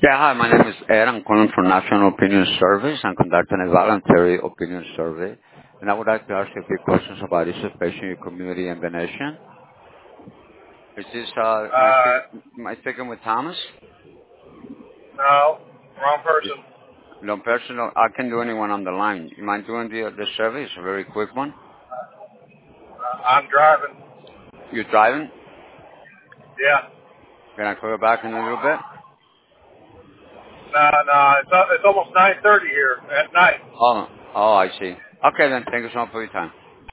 Yeah, hi, my name is Ed. I'm calling from National Opinion Service. I'm conducting a voluntary opinion survey. And I would like to ask you a few questions about issues facing your community and the nation. Is this, am I speaking with Thomas? No, wrong person. No, personal, I can do anyone on the line. You mind doing the survey? It's a very quick one. I'm driving. You're driving? Yeah. Can I call you back in a little bit? No, it's almost 9:30 here at night. Oh, I see. Okay then, thank you so much for your time.